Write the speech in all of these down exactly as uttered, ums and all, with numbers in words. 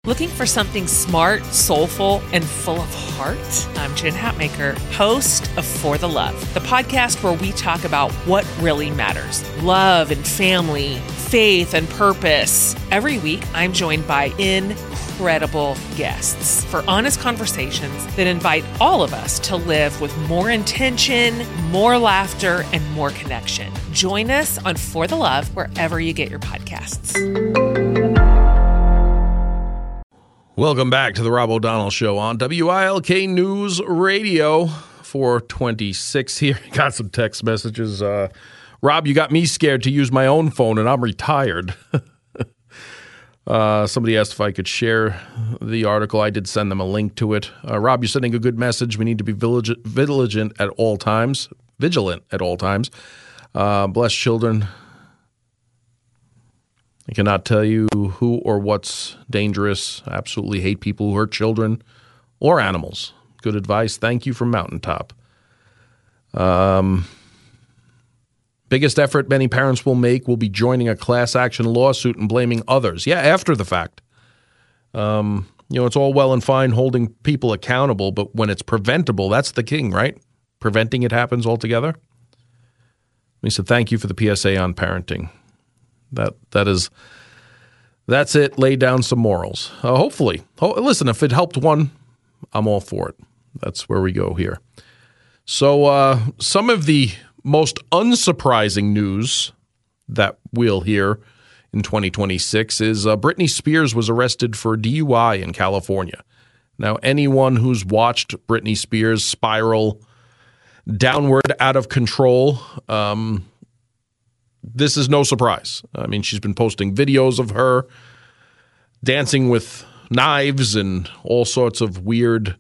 Looking for something smart, soulful, and full of heart? I'm Jen Hatmaker, host of For the Love, the podcast where we talk about what really matters. Love and family, faith and purpose. Every week, I'm joined by incredible guests for honest conversations that invite all of us to live with more intention, more laughter, and more connection. Join us on For the Love wherever you get your podcasts. Welcome back to the Rob O'Donnell Show on W I L K News Radio. four twenty-six here. Got some text messages. Uh, Rob, you got me scared to use my own phone, and I'm retired. uh, somebody asked if I could share the article. I did send them a link to it. Uh, Rob, you're sending a good message. We need to be vigilant, vigilant at all times. Vigilant at all times. Uh, bless children. I cannot tell you who or what's dangerous. I absolutely hate people who hurt children or animals. Good advice. Thank you from Mountaintop. Um, biggest effort many parents will make will be joining a class action lawsuit and blaming others. Yeah, after the fact. Um, you know, it's all well and fine holding people accountable, but when it's preventable, that's the king, right? Preventing it happens altogether. He said, thank you for the P S A on parenting. That that is, that's it. Lay down some morals. Uh, hopefully, Ho- listen. If it helped one, I'm all for it. That's where we go here. So, uh, some of the most unsurprising news that we'll hear in twenty twenty-six is uh, Britney Spears was arrested for D U I in California. Now, anyone who's watched Britney Spears spiral downward out of control. Um, This is no surprise. I mean, she's been posting videos of her dancing with knives and all sorts of weird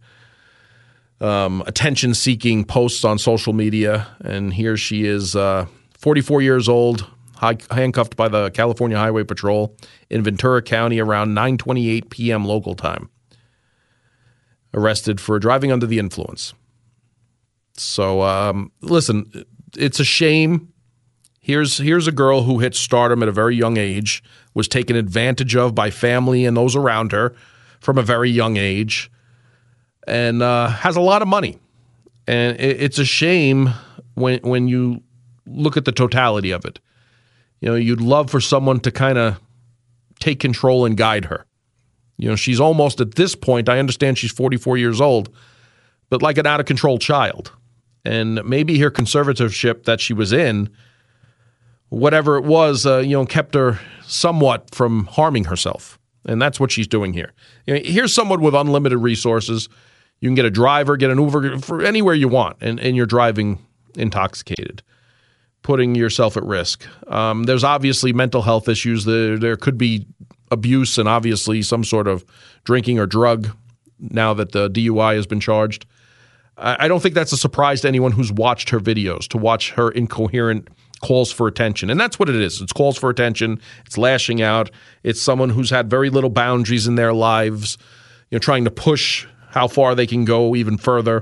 um, attention-seeking posts on social media. And here she is, uh, forty-four years old, high, handcuffed by the California Highway Patrol in Ventura County around nine twenty-eight p.m. local time. Arrested for driving under the influence. So, um, listen, it's a shame. Here's here's a girl who hit stardom at a very young age, was taken advantage of by family and those around her from a very young age, and uh, has a lot of money. And it, it's a shame when when you look at the totality of it. You know, you'd love for someone to kind of take control and guide her. You know, she's almost at this point, I understand she's forty-four years old, but like an out-of-control child. And maybe her conservatorship that she was in, whatever it was, uh, you know, kept her somewhat from harming herself. And that's what she's doing here. You know, here's someone with unlimited resources. You can get a driver, get an Uber for anywhere you want, and, and you're driving intoxicated, putting yourself at risk. Um, there's obviously mental health issues. There, there could be abuse and obviously some sort of drinking or drug now that the D U I has been charged. I, I don't think that's a surprise to anyone who's watched her videos, to watch her incoherent calls for attention. And that's what it is. It's calls for attention. It's lashing out. It's someone who's had very little boundaries in their lives, you know, trying to push how far they can go even further.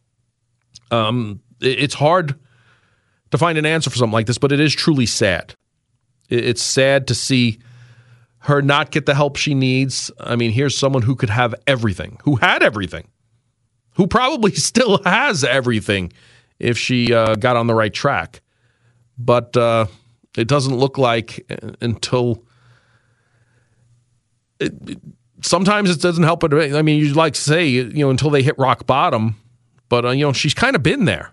Um, it's hard to find an answer for something like this, but it is truly sad. It's sad to see her not get the help she needs. I mean, here's someone who could have everything, who had everything, who probably still has everything if she uh, got on the right track. But uh, it doesn't look like until it, it, sometimes it doesn't help. It. I mean, you'd like to say, you know, until they hit rock bottom, but uh, you know, she's kind of been there.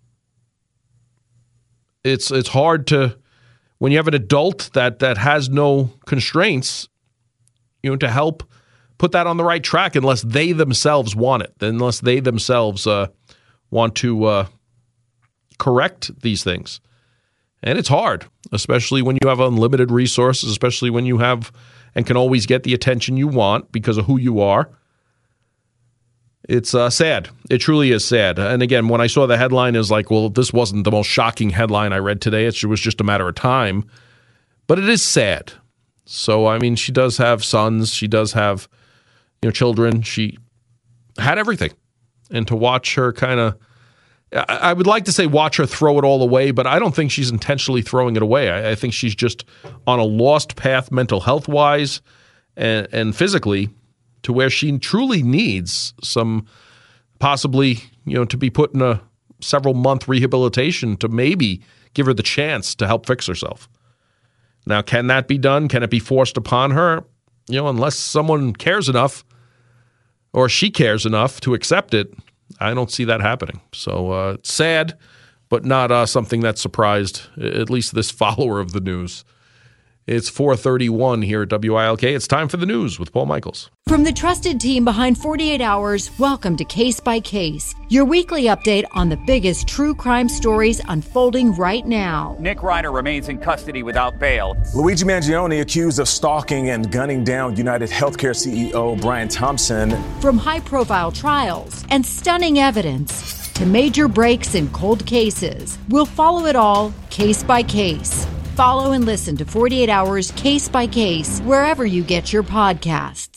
It's it's hard to, when you have an adult that that has no constraints, you know, to help put that on the right track unless they themselves want it, unless they themselves uh, want to uh, correct these things. And it's hard, especially when you have unlimited resources, especially when you have and can always get the attention you want because of who you are. It's uh, sad. It truly is sad. And again, when I saw the headline, it was like, well, this wasn't the most shocking headline I read today. It was just a matter of time. But it is sad. So, I mean, she does have sons. She does have, you know, children. She had everything. And to watch her kind of, I would like to say watch her throw it all away, but I don't think she's intentionally throwing it away. I, I think she's just on a lost path mental health-wise and, and physically. to where she truly needs some, possibly, you know, to be put in a several month rehabilitation to maybe give her the chance to help fix herself. Now, can that be done? Can it be forced upon her? You know, unless someone cares enough or she cares enough to accept it, I don't see that happening. So uh, it's sad, but not uh, something that surprised at least this follower of the news. It's four thirty-one here at W I L K. It's time for the news with Paul Michaels. From the trusted team behind forty-eight hours, welcome to Case by Case, your weekly update on the biggest true crime stories unfolding right now. Nick Ryder remains in custody without bail. Luigi Mangione accused of stalking and gunning down United Healthcare C E O Brian Thompson. From high-profile trials and stunning evidence to major breaks in cold cases, we'll follow it all case by case. Follow and listen to forty-eight hours Case by Case wherever you get your podcasts.